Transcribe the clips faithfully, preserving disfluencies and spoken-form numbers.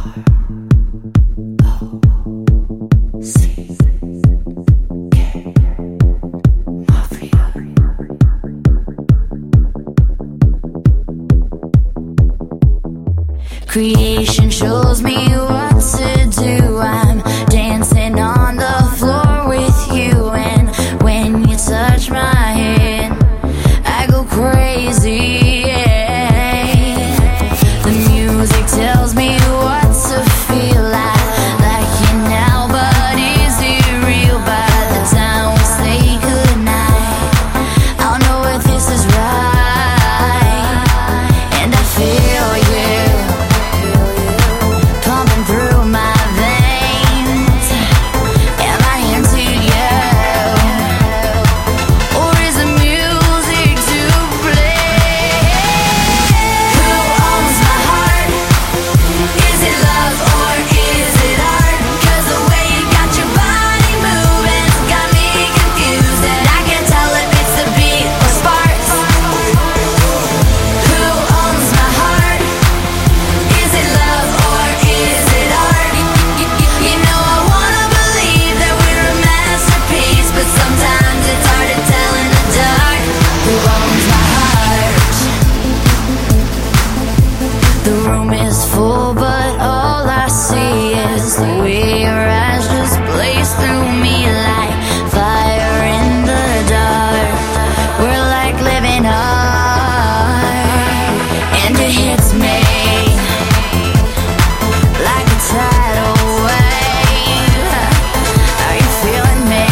Creation shows me what to do. I'm dancing on the floor with you, and when you touch my hand, I go crazy. Yeah. The music tells me what to feel like, like you now, but is it real? By the time we say goodnight, I'll know if this is right, and I feel you pumping through my veins. Am I into you, or is the music to blame? Who owns my heart? Is it love or is it art? 'Cause the way you got your body moving's got me confused, and I can't tell if it's the beat or sparks. Who owns my heart? Is it love or is it art? You know I wanna believe that we're a masterpiece, but sometimes it's hard to tell in the dark. Who owns my heart? The room is full, but all I see is the way your eyes just blaze through me like fire in the dark. We're like living art, and it hits me like a tidal wave. Are you feeling me,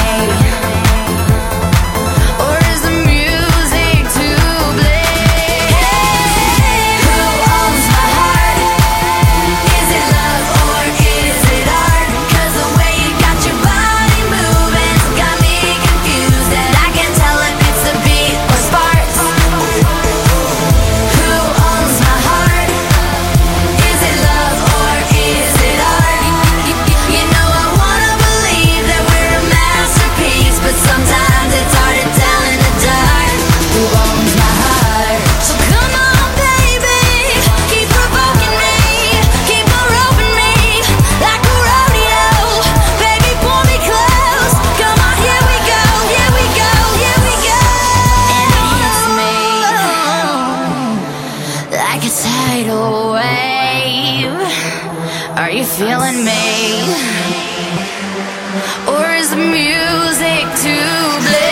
or is the music to blame? Who owns my heart? Is it love or is it art? 'Cause the way you got your body moving's got me confused, and I can't tell if it's the beat or sparks. Who owns my heart? Is it love or is it art? You know I wanna believe that we're a masterpiece, but sometimes it's hard to tell in the dark. Who owns my heart? So come on, baby, keep provoking me, keep on roping me like a rodeo. Baby, pull me close, come on, here we go, here we go, here we go. And it hits me like a tidal wave. Are you feeling me, or is the music too blame?